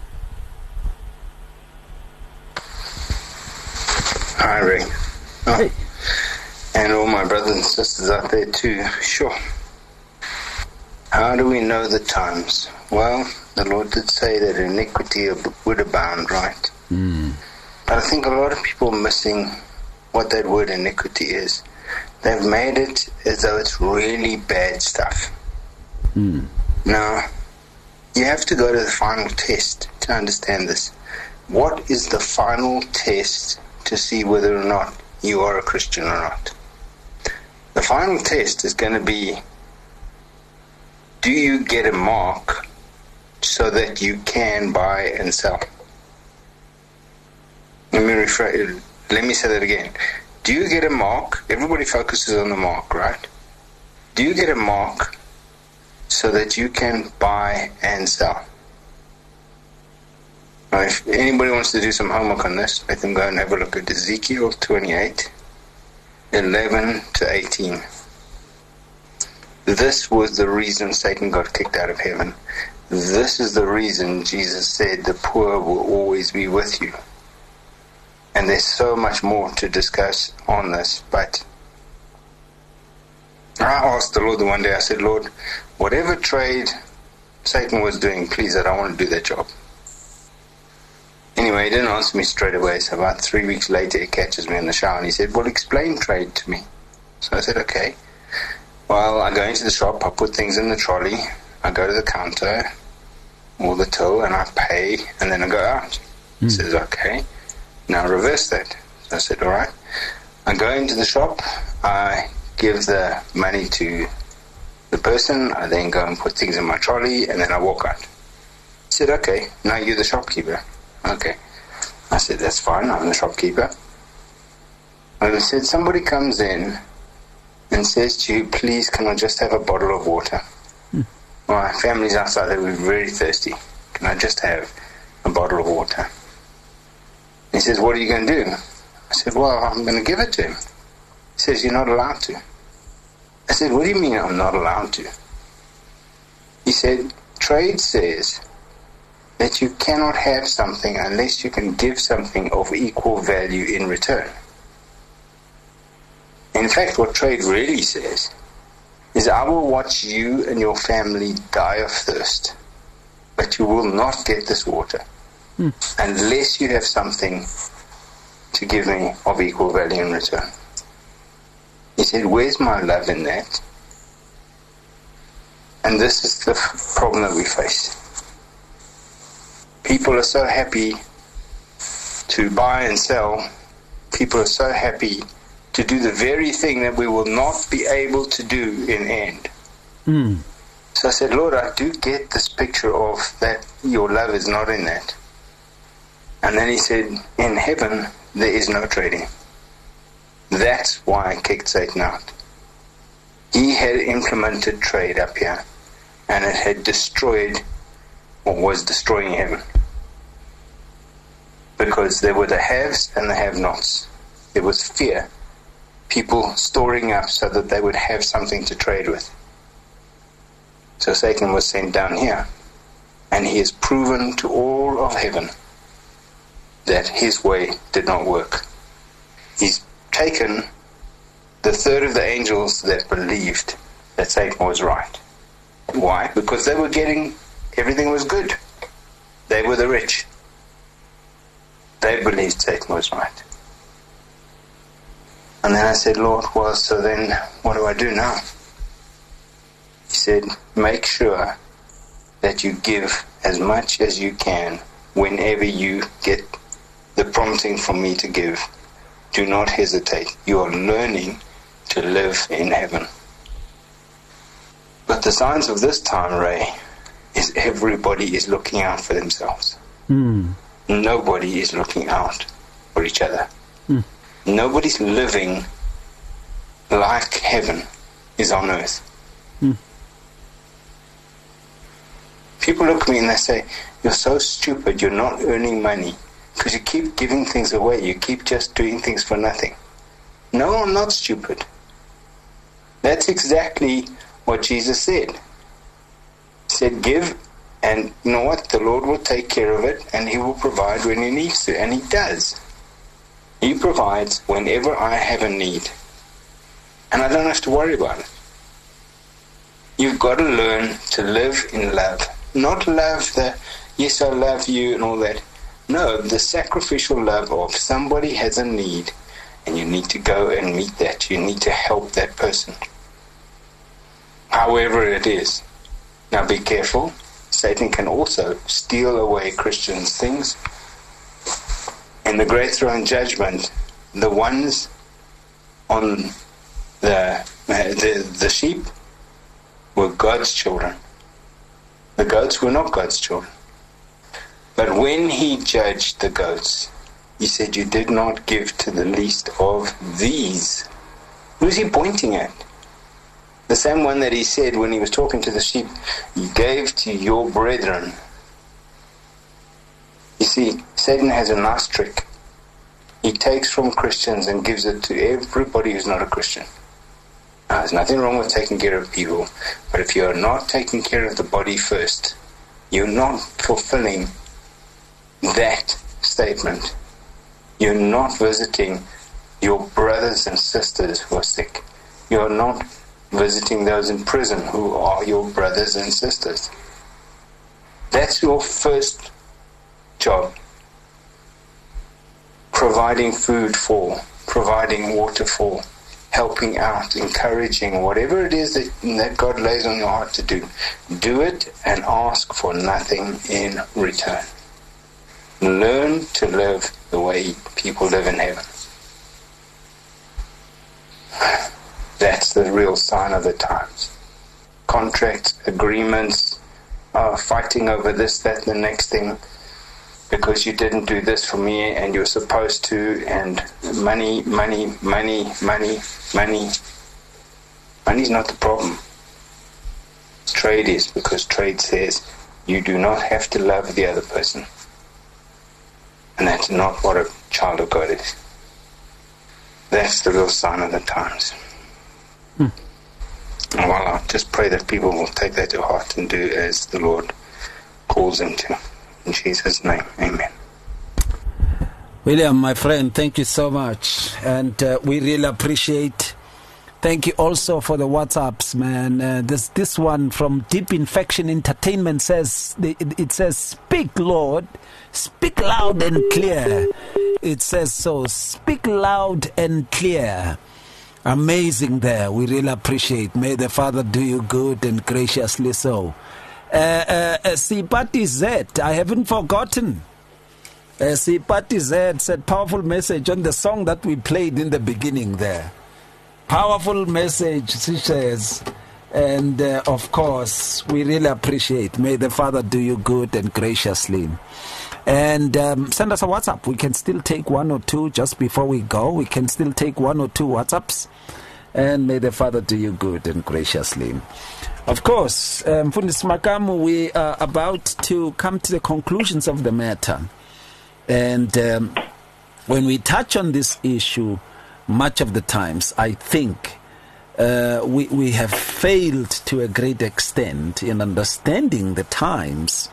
Hi, Ray. Oh, hey. And all my brothers and sisters out there too. Sure. How do we know the times? Well, the Lord did say that iniquity would abound, right? Mm. But I think a lot of people are missing what that word iniquity is. They've made it as though it's really bad stuff. Mm. Now, you have to go to the final test to understand this. What is the final test to see whether or not you are a Christian or not? The final test is going to be, do you get a mark so that you can buy and sell? Let me rephrase, let me say that again. Do you get a mark? Everybody focuses on the mark, right? Do you get a mark so that you can buy and sell? Now, if anybody wants to do some homework on this, let them go and have a look at Ezekiel twenty-eight, eleven to eighteen. This was the reason Satan got kicked out of heaven. This is the reason Jesus said the poor will always be with you. And there's so much more to discuss on this, but I asked the Lord the one day, I said, Lord, whatever trade Satan was doing, please, I don't want to do that job. Anyway, he didn't answer me straight away, so about three weeks later he catches me in the shower and he said, well, explain trade to me. So I said, okay. Well, I go into the shop, I put things in the trolley, I go to the counter or the till and I pay and then I go out. Mm. He says, okay. Now reverse that. So I said, all right. I go into the shop, I give the money to the person, I then go and put things in my trolley, and then I walk out. He said, okay, now you're the shopkeeper. Okay. I said, that's fine, I'm the shopkeeper. And he said, somebody comes in and says to you, please, can I just have a bottle of water? Hmm. My family's outside, they were very thirsty. Can I just have a bottle of water? He says, what are you going to do? I said, well, I'm going to give it to him. He says, you're not allowed to. I said, what do you mean I'm not allowed to? He said, trade says that you cannot have something unless you can give something of equal value in return. In fact, what trade really says is, I will watch you and your family die of thirst, but you will not get this water. Hmm. Unless you have something to give me of equal value in return. He said, where's my love in that? And this is the problem that we face. People are so happy to buy and sell. People are so happy to do the very thing that we will not be able to do in end. Hmm. So I said, Lord, I do get this picture of that your love is not in that. And then he said, in heaven, there is no trading. That's why I kicked Satan out. He had implemented trade up here, and it had destroyed, or was destroying heaven. Because there were the haves and the have-nots. There was fear. People storing up so that they would have something to trade with. So Satan was sent down here, and he has proven to all of heaven that his way did not work. He's taken the third of the angels that believed that Satan was right. Why? Because they were getting, everything was good. They were the rich. They believed Satan was right. And then I said, Lord, well, so then what do I do now? He said, make sure that you give as much as you can whenever you get the prompting from me to give. Do not hesitate. You are learning to live in heaven. But the signs of this time, Ray, is everybody is looking out for themselves. Mm. Nobody is looking out for each other. Mm. Nobody's living like heaven is on earth. Mm. People look at me and they say, you're so stupid, you're not earning money. Because you keep giving things away. You keep just doing things for nothing. No, I'm not stupid. That's exactly what Jesus said. He said, give, and you know what? The Lord will take care of it, and he will provide when he needs to. And he does. He provides whenever I have a need. And I don't have to worry about it. You've got to learn to live in love. Not love the, yes, I love you and all that. No, the sacrificial love of somebody has a need and you need to go and meet that. You need to help that person, however it is. Now be careful. Satan can also steal away Christians' things. In the great throne judgment, the ones on the, uh, the, the sheep were God's children. The goats were not God's children. But when he judged the goats, he said, you did not give to the least of these. Who's he pointing at? The same one that he said when he was talking to the sheep, you gave to your brethren. You see, Satan has a nice trick. He takes from Christians and gives it to everybody who's not a Christian. Now, there's nothing wrong with taking care of people, but if you're not taking care of the body first, you're not fulfilling that statement. You're not visiting your brothers and sisters who are sick. You're not visiting those in prison who are your brothers and sisters. That's your first job. Providing food for, providing water for, helping out, encouraging, whatever it is that, that God lays on your heart to do. Do it and ask for nothing in return. Learn to live the way people live in heaven. That's the real sign of the times. Contracts, agreements, uh, fighting over this, that, the next thing, because you didn't do this for me and you're supposed to, and money, money, money, money, money. Money's not the problem. Trade is, because trade says you do not have to love the other person. And that's not what a child of God is. That's the real sign of the times. Hmm. Well, I just pray that people will take that to heart and do as the Lord calls them to. In Jesus' name, amen. William, my friend, thank you so much. And uh, we really appreciate. Thank you also for the WhatsApps, man. Uh, this this one from Deep Infection Entertainment says, it, it says, speak, Lord, speak loud and clear. It says so, speak loud and clear. Amazing there. We really appreciate. May the Father do you good and graciously so. Uh, uh, uh, Sipati Z, I haven't forgotten. Uh, Sipati Z said, powerful message on the song that we played in the beginning there. Powerful message, she says. And uh, of course, we really appreciate. May the Father do you good and graciously. And um, send us a WhatsApp. We can still take one or two just before we go. We can still take one or two WhatsApps. And may the Father do you good and graciously. Of course, um, Mfundisi Makamu, we are about to come to the conclusions of the matter. And um, when we touch on this issue, much of the times, I think uh, we, we have failed to a great extent in understanding the times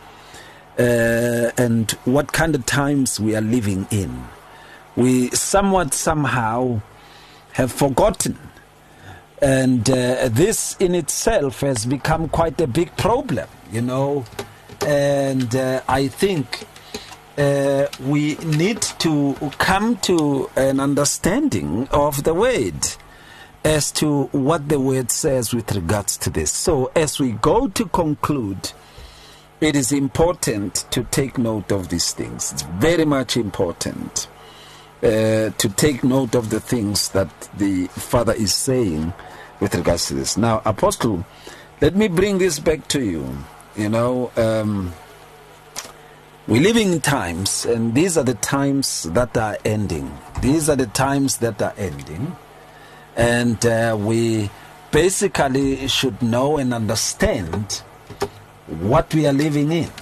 uh, and what kind of times we are living in. We somewhat somehow have forgotten. And uh, this in itself has become quite a big problem, you know. And uh, I think uh, we need to come to an understanding of the word as to what the word says with regards to this. So as we go to conclude, it is important to take note of these things. It's very much important uh, to take note of the things that the Father is saying with regards to this. Now, Apostle, let me bring this back to you. You know, um, we're living in times, and these are the times that are ending. These are the times that are ending. And uh, we basically should know and understand what we are living in.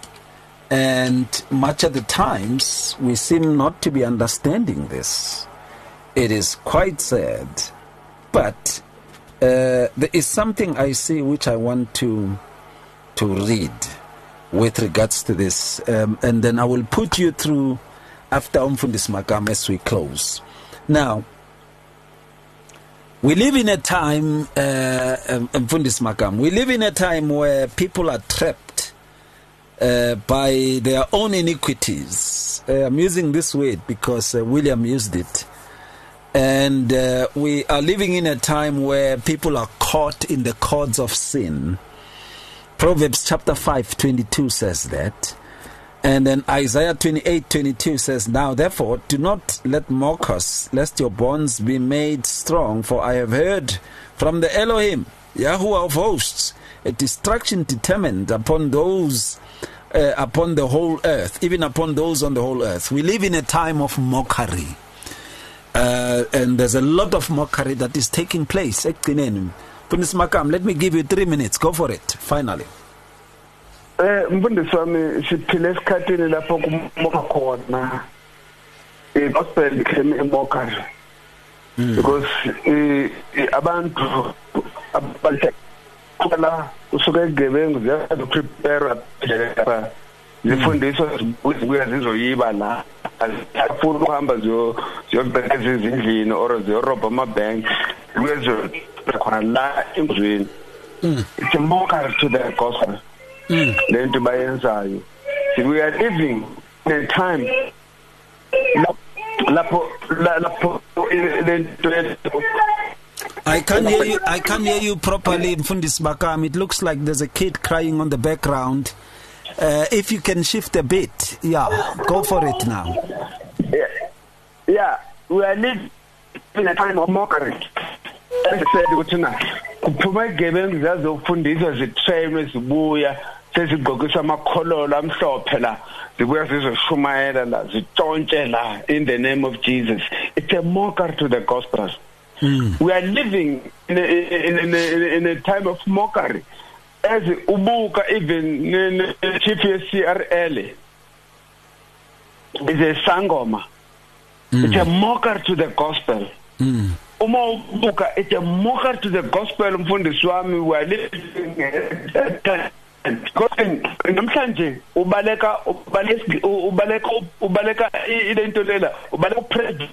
And much of the times, we seem not to be understanding this. It is quite sad, but Uh, there is something I see which I want to to read with regards to this, um, and then I will put you through after Umfundisi Makamu as we close. Now, We live in a time, uh, Mfundisi Makam, we live in a time where people are trapped uh, by their own iniquities. Uh, I'm using this word because uh, William used it. And uh, we are living in a time where people are caught in the cords of sin. Proverbs chapter five, twenty-two says that. And then Isaiah twenty-eight, twenty-two says, Now therefore, do not let mockers, lest your bonds be made strong. For I have heard from the Elohim, Yahuwah of hosts, a destruction determined upon those, uh, upon the whole earth, even upon those on the whole earth. We live in a time of mockery. Uh, and there's a lot of mockery that is taking place. Mfundisi Makam, let me give you three minutes. Go for it, finally. Eh mfundisi wami siphile esikhathini lapho kumoka khona eh gospel became a mockery because eh abantu abalekela usuke egebengu ziyazi prepare lapha zifundiswa zibuya zizoyiba la afuna ukuhamba ziyo ziyobheka izindlini or ziyorobha amabank kuyezo khona la emzweni. It's a mockery to the gospel. Mm. We are living in a time I can't hear you I can't hear you properly, Mfundisi Makam. It looks like there's a kid crying on the background. Uh, if you can shift a bit, yeah, go for it now. Yeah, yeah. We are living in a time of mockery. As I said tonight. Kuphuma igebengu zazofundiswa zitrainwe zibuya sezigqokisa amakhololo amhlophe la zibuya zizoshumayela la zitshontshe la in the name of Jesus. It's a mockery to the gospel. Mm. We are living in a, in, a, in, a, in a time of mockery. As ubuka even in chief C R L is a sangoma. Mm. It's a mockery to the gospel. Mm. Uma ubuka, it's a mockery to the gospel. Mfundisi wami, we are living namhlanje ubaleka ubaleka ubaleka ubaleka into lela ubaleka president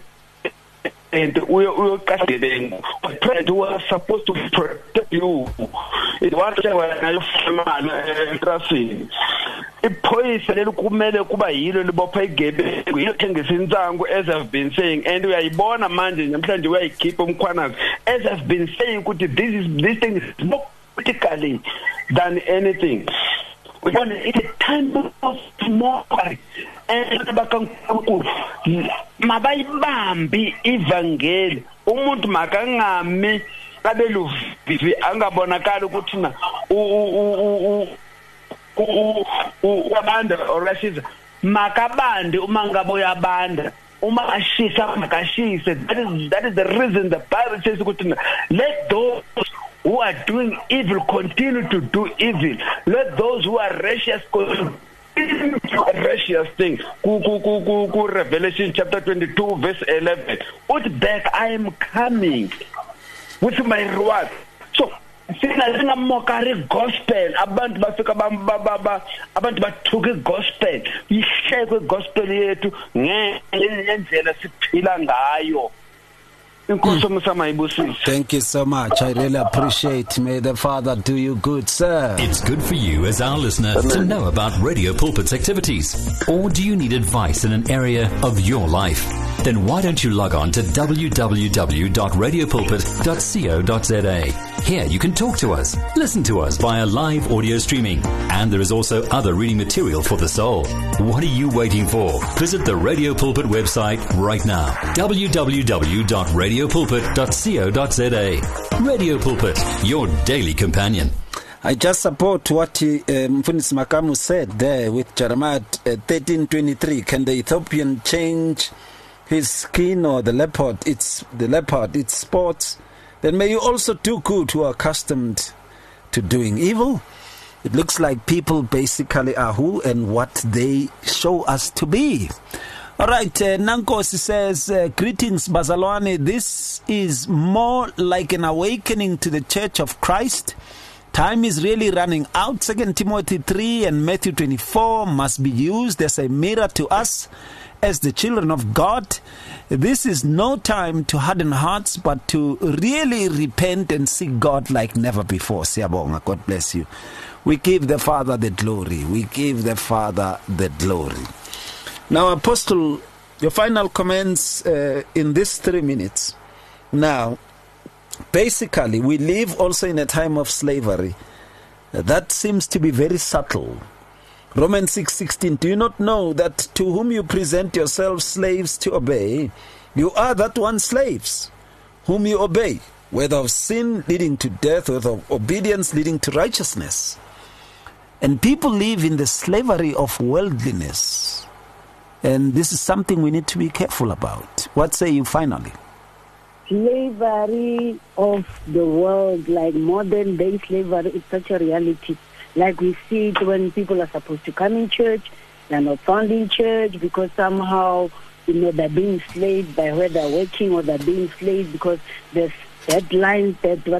we we president was supposed to protect you. It was when I trust iphoyisa lelikumele kuba yilo libopha igebengu ithengisa insangu, as I've been saying, and uyayibona manje namhlanje uyayikhipha umkhwanazi, as I've been saying ukuthi this is this thing is more critically than anything. We want it a time of mockery, and bakankulu mabayibambi ivangeli umuntu makangami abeluvivi angabonakala ukuthi na u ubanda orashisa makabande uma ngabe uyabanda uma ashisa makashise. That is that is the reason the Bible says ukuthi let those who are doing evil continue to do evil, let those who are righteous continue to do righteous things. Revelation chapter twenty-two verse eleven, ut back I am coming with my reward. So sina sina mockery gospel, abantu bafika abantu bathuka gospel, ishekwe gospel yethu ngendlela siphila ngayo. Thank you so much. I really appreciate. May the Father do you good, sir. It's good for you as our listener to know about Radio Pulpit's activities. Or do you need advice in an area of your life? Then why don't you log on to w w w dot radio pulpit dot co dot z a. Here you can talk to us, listen to us via live audio streaming, and there is also other reading material for the soul. What are you waiting for? Visit the Radio Pulpit website right now. w w w dot radio pulpit dot co dot z a. Radio Pulpit, your daily companion. I just support what he, uh, Mfundisi Makamu said there with Jeremiah uh, thirteen twenty-three. Can the Ethiopian change his skin, or the leopard it's the leopard its spots? Then may you also do good who are accustomed to doing evil. It looks like people basically are who and what they show us to be. All right, uh, Nankosi says, uh, greetings, Bazalwane. This is more like an awakening to the Church of Christ. Time is really running out. Second Timothy three and Matthew twenty-four must be used as a mirror to us as the children of God. This is no time to harden hearts, but to really repent and seek God like never before. Siyabonga. God bless you. We give the Father the glory. We give the Father the glory. Now, Apostle, your final comments uh, in these three minutes. Now, basically, we live also in a time of slavery. That seems to be very subtle. Romans six sixteen, do you not know that to whom you present yourselves slaves to obey, you are that one slaves, whom you obey, whether of sin leading to death, whether of obedience leading to righteousness. And people live in the slavery of worldliness. And this is something we need to be careful about. What say you finally? Slavery of the world, like modern day slavery, is such a reality. Like we see it when people are supposed to come in church, they're not found in church because somehow, you know, they're being enslaved by where they're working, or they're being enslaved because there's deadlines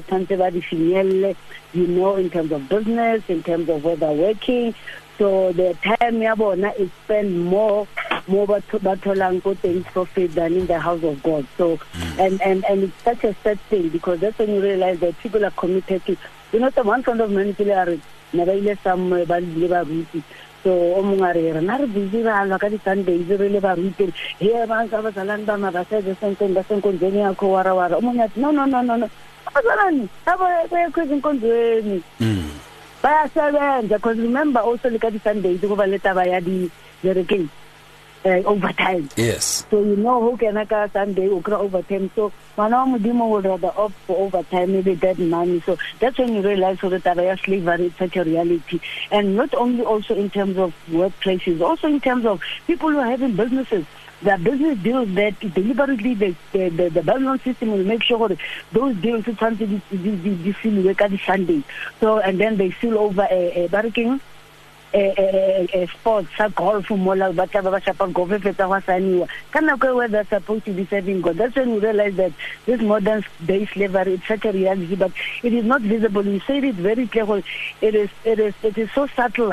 that, you know, in terms of business, in terms of where they're working. So the time yabona is spent more more batolang things profit than in the house of God. So and, and, and it's such a sad thing, because that's when you realize that people are committed to, you know, the one kind of manipulation never some bad. So omungare ranar busy ra la ka di Sunday izirele ba ruteng here ba ka ba salanda ma ba se the sentence ba sen konjeni akho wara wara omunya no no no no no azalani aba ba kwezi konjeni mm ba sevenza, because remember also le ka di Sunday go ba leta ba ya di zereking uh, overtime. Yes. So you know who can aka Sunday ukra overtime. So mana mudimo will rather opt for overtime, maybe that money. So that's when you realize so that Tabaya slavery is such a reality. And not only also in terms of workplaces, also in terms of people who are having businesses. There are business deals that deliberately the the, the, the Babylon system will make sure that those deals are something this work at Sunday. So and then they seal over a, a barricade. A, a, a sport, golf, mola, bachaba, golf, where they're supposed to be serving God. That's when you realize that this modern day slavery is such a reality, but it is not visible. You say it very clearly. It is, it is, it is so subtle.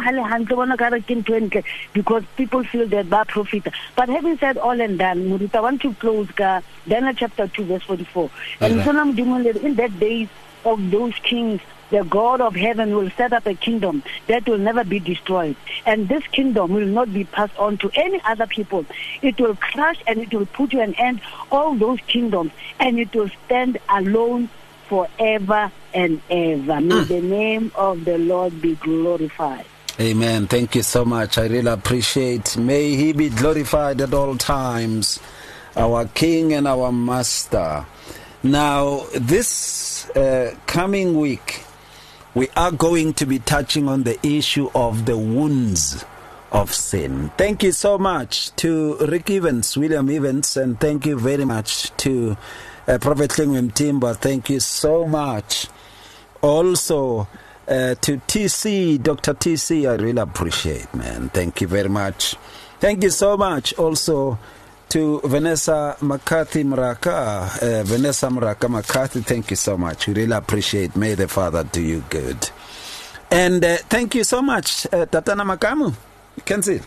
Because people feel that they profit. But having said all and done, Murita, I want to close Daniel chapter two, verse forty-four. And in that days of those kings, the God of heaven will set up a kingdom that will never be destroyed. And this kingdom will not be passed on to any other people. It will crush and it will put to an end all those kingdoms, and it will stand alone forever and ever. May the name of the Lord be glorified. Amen. Thank you so much. I really appreciate. May he be glorified at all times, our King and our Master. Now, this uh, coming week, we are going to be touching on the issue of the wounds of sin. Thank you so much to Rick Evans, William Evans, and thank you very much to uh, Prophet Lingwim Timber. Thank you so much. Also uh, to T C, Doctor T C, I really appreciate, man. Thank you very much. Thank you so much also to Vanessa McCarthy Mraka, uh, Vanessa Mraka McCarthy, thank you so much. We really appreciate. May the Father do you good. And uh, thank you so much, uh, Tatana Makamu. You can see.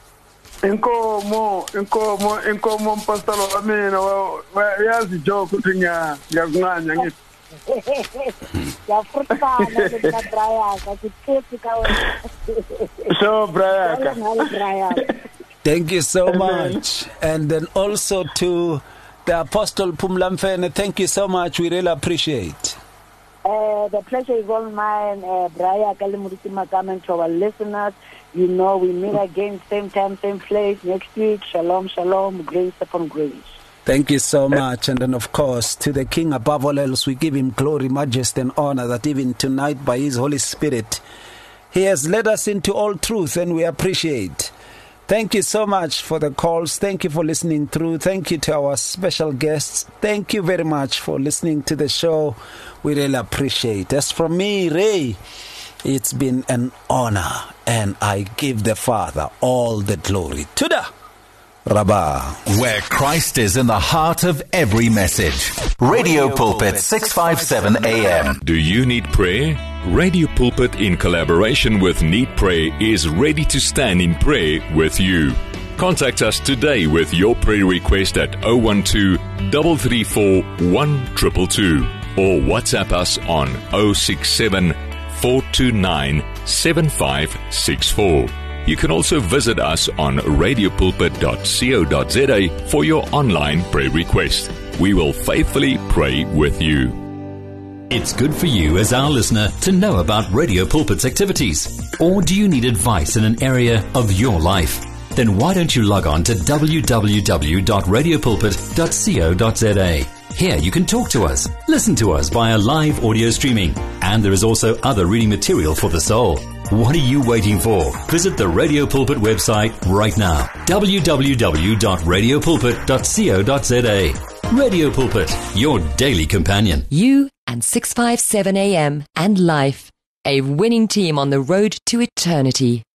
Inkomo, inkomo, inkomo mpastalo amina wa yazi joke tinya ya nganya ngithi. Ya frutana na brayaka kitefika wena. So brayaka. Thank you so much. And then also to the Apostle Pumlamfene, thank you so much. We really appreciate. Uh, the pleasure is all mine, uh, Brian Kalimuriti Makamen, to our listeners. You know, we meet again, same time, same place, next week. Shalom, shalom, grace upon grace. Thank you so much. And then, of course, to the King above all else, we give him glory, majesty, and honor that even tonight, by his Holy Spirit, he has led us into all truth, and we appreciate. Thank you so much for the calls. Thank you for listening through. Thank you to our special guests. Thank you very much for listening to the show. We really appreciate. As from me, Ray, it's been an honor, and I give the Father all the glory. Tuda Rabba. Where Christ is in the heart of every message. Radio Pulpit six fifty-seven A M. Do you need prayer? Radio Pulpit, in collaboration with Need Pray, is ready to stand in prayer with you. Contact us today with your prayer request at zero one two, three three four, one two two two or WhatsApp us on zero six seven, four two nine, seven five six four. You can also visit us on radio pulpit dot co dot za for your online prayer request. We will faithfully pray with you. It's good for you as our listener to know about Radio Pulpit's activities. Or do you need advice in an area of your life? Then why don't you log on to w w w dot radio pulpit dot co dot za. Here you can talk to us, listen to us via live audio streaming, and there is also other reading material for the soul. What are you waiting for? Visit the Radio Pulpit website right now, w w w dot radio pulpit dot co dot za. Radio Pulpit, your daily companion. You and six five seven A M and Life, a winning team on the road to eternity.